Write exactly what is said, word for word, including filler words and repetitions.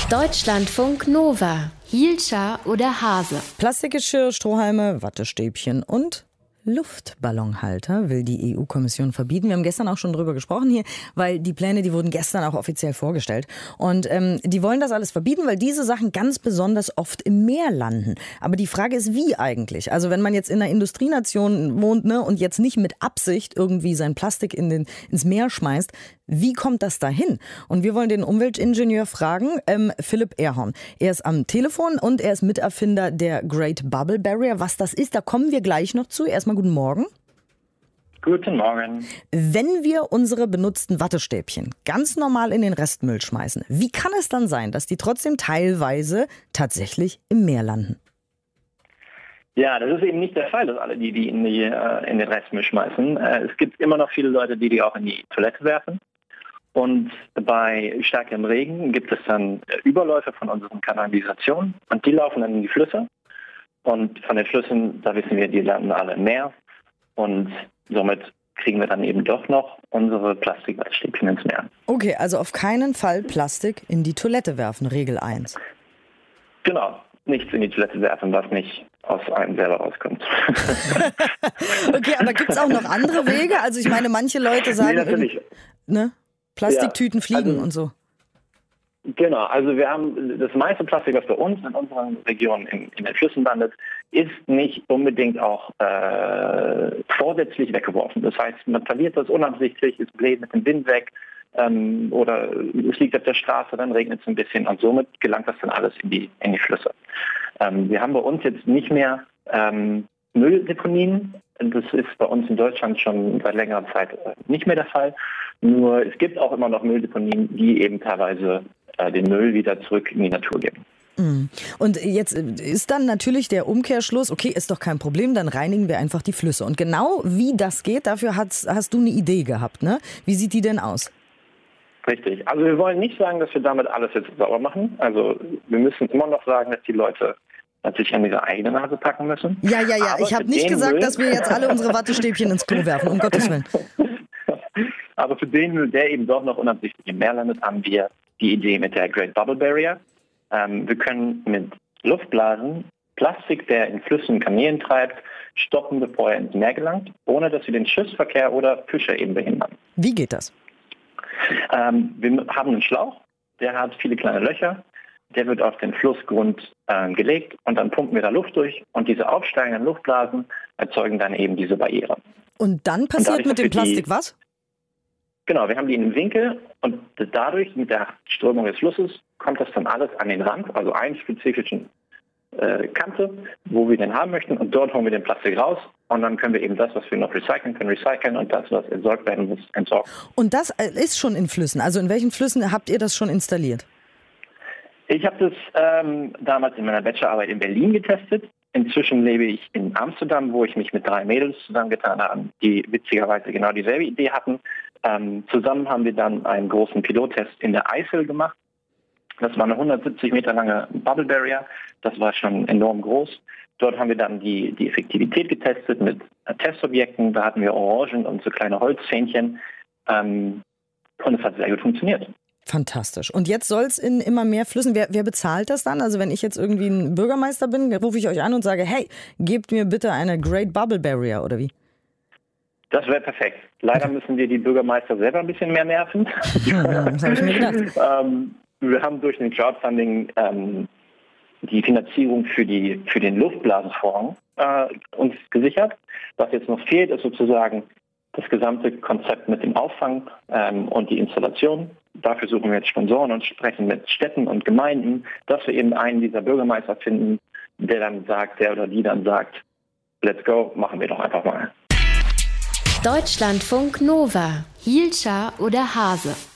Deutschlandfunk Nova. Hielscher oder Hase. Plastikgeschirr, Strohhalme, Wattestäbchen und Luftballonhalter will die E U-Kommission verbieten. Wir haben gestern auch schon drüber gesprochen hier, weil die Pläne, die wurden gestern auch offiziell vorgestellt. Und ähm, die wollen das alles verbieten, weil diese Sachen ganz besonders oft im Meer landen. Aber die Frage ist, wie eigentlich? Also wenn man jetzt in einer Industrienation wohnt, ne, und jetzt nicht mit Absicht irgendwie sein Plastik in den, ins Meer schmeißt, wie kommt das dahin? Und wir wollen den Umweltingenieur fragen, ähm, Philipp Erhorn. Er ist am Telefon und er ist Miterfinder der Great Bubble Barrier. Was das ist, da kommen wir gleich noch zu. Erstmal guten Morgen. Guten Morgen. Wenn wir unsere benutzten Wattestäbchen ganz normal in den Restmüll schmeißen, wie kann es dann sein, dass die trotzdem teilweise tatsächlich im Meer landen? Ja, das ist eben nicht der Fall, dass alle die, die in, die, äh, in den Restmüll schmeißen. Äh, es gibt immer noch viele Leute, die die auch in die Toilette werfen. Und bei starkem Regen gibt es dann Überläufe von unseren Kanalisationen und die laufen dann in die Flüsse. Und von den Flüssen, da wissen wir, die landen alle im Meer. Und somit kriegen wir dann eben doch noch unsere Plastikwattestäbchen ins Meer. Okay, also auf keinen Fall Plastik in die Toilette werfen, Regel eins. Genau, nichts in die Toilette werfen, was nicht aus einem selber rauskommt. Okay, aber gibt es auch noch andere Wege? Also ich meine, manche Leute sagen, nee, natürlich. Ne? Plastiktüten ja, fliegen also, und so. Genau, also wir haben das meiste Plastik, was bei uns in unseren Regionen in, in den Flüssen landet, ist nicht unbedingt auch äh, vorsätzlich weggeworfen. Das heißt, man verliert das unabsichtlich, es bläht mit dem Wind weg ähm, oder es liegt auf der Straße, dann regnet es ein bisschen und somit gelangt das dann alles in die, in die Flüsse. Ähm, wir haben bei uns jetzt nicht mehr ähm, Mülldeponien. Das ist bei uns in Deutschland schon seit längerer Zeit nicht mehr der Fall. Nur es gibt auch immer noch Mülldeponien, die eben teilweise äh, den Müll wieder zurück in die Natur geben. Und jetzt ist dann natürlich der Umkehrschluss, okay, ist doch kein Problem, dann reinigen wir einfach die Flüsse. Und genau wie das geht, dafür hast, hast du eine Idee gehabt, ne? Wie sieht die denn aus? Richtig. Also wir wollen nicht sagen, dass wir damit alles jetzt sauber machen. Also wir müssen immer noch sagen, dass die Leute sich an ihre eigene Nase packen müssen. Ja, ja, ja. Aber ich habe nicht gesagt, Müll, dass wir jetzt alle unsere Wattestäbchen ins Klo werfen, um Gottes Willen. Aber für den Müll, der eben doch noch unabsichtlich im Meer landet, haben wir die Idee mit der Great Bubble Barrier. Ähm, wir können mit Luftblasen Plastik, der in Flüssen und Kanälen treibt, stoppen, bevor er ins Meer gelangt, ohne dass wir den Schiffsverkehr oder Fische eben behindern. Wie geht das? Ähm, wir haben einen Schlauch, der hat viele kleine Löcher. Der wird auf den Flussgrund äh, gelegt und dann pumpen wir da Luft durch und diese aufsteigenden Luftblasen erzeugen dann eben diese Barriere. Und dann passiert und dadurch, mit dem Plastik die, was? Genau, wir haben die in einem Winkel und dadurch mit der Strömung des Flusses kommt das dann alles an den Rand, also einen spezifischen äh, Kante, wo wir den haben möchten und dort holen wir den Plastik raus und dann können wir eben das, was wir noch recyceln können, recyceln und das, was entsorgt werden muss, entsorgen. Und das ist schon in Flüssen, also in welchen Flüssen habt ihr das schon installiert? Ich habe das ähm, damals in meiner Bachelorarbeit in Berlin getestet. Inzwischen lebe ich in Amsterdam, wo ich mich mit drei Mädels zusammengetan habe, die witzigerweise genau dieselbe Idee hatten. Ähm, zusammen haben wir dann einen großen Pilottest in der Eifel gemacht. Das war eine hundertsiebzig Meter lange Bubble Barrier. Das war schon enorm groß. Dort haben wir dann die, die Effektivität getestet mit äh, Testobjekten. Da hatten wir Orangen und so kleine Holzzähnchen. Ähm, und es hat sehr gut funktioniert. Fantastisch. Und jetzt soll es in immer mehr Flüssen, wer, wer bezahlt das dann? Also wenn ich jetzt irgendwie ein Bürgermeister bin, rufe ich euch an und sage, hey, gebt mir bitte eine Great Bubble Barrier, oder wie? Das wäre perfekt. Leider müssen wir die Bürgermeister selber ein bisschen mehr nerven. Ja, das habe ich mir gedacht. ähm, wir haben durch den Crowdfunding ähm, die Finanzierung für, die, für den Luftblasenfonds äh, uns gesichert. Was jetzt noch fehlt, ist sozusagen das gesamte Konzept mit dem Auffang ähm, und die Installation. Dafür suchen wir jetzt Sponsoren und sprechen mit Städten und Gemeinden, dass wir eben einen dieser Bürgermeister finden, der dann sagt, der oder die dann sagt, let's go, machen wir doch einfach mal. Deutschlandfunk Nova. Hielscher oder Hase.